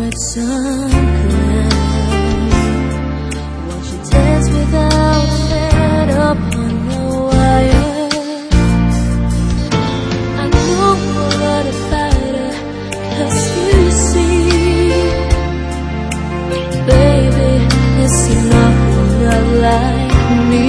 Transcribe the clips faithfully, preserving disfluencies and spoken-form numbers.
like some clown. Watch you dance without a head upon the wire. I know what a fighter, 'cause you see, baby, it's enough for not like me.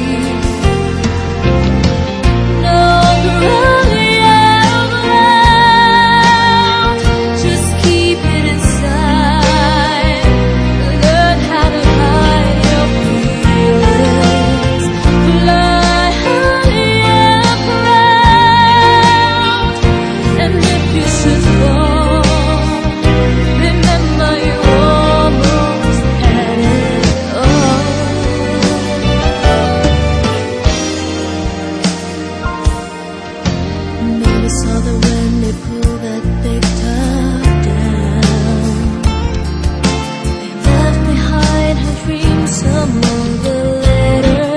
Saw the wind, they pull that big top down. They left behind her dreams some longer later.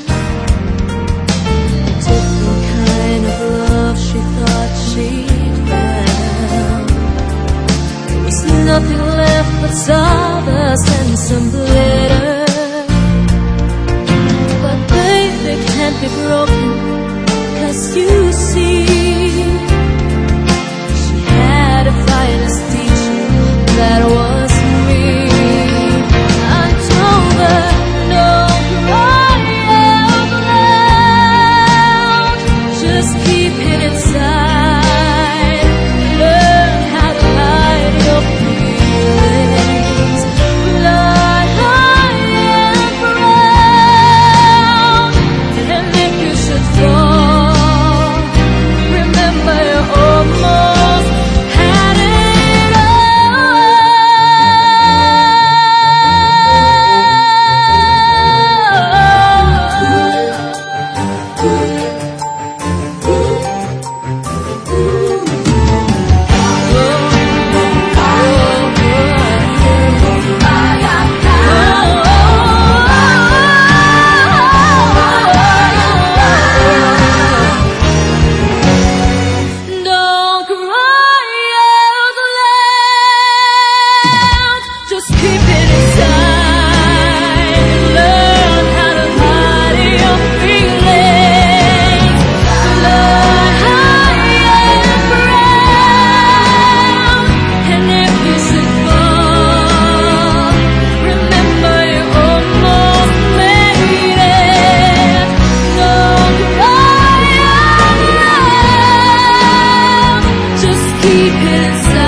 The different kind of love she thought she'd found. There was nothing left but sawdust and some glitter. But baby can't be broken, 'cause you see, that was me. I told her, don't cry out loud, just keep it inside. Learn how to hide your feelings. Fly high and proud, and if you should fall, remember you're almost had it. Keep it inside.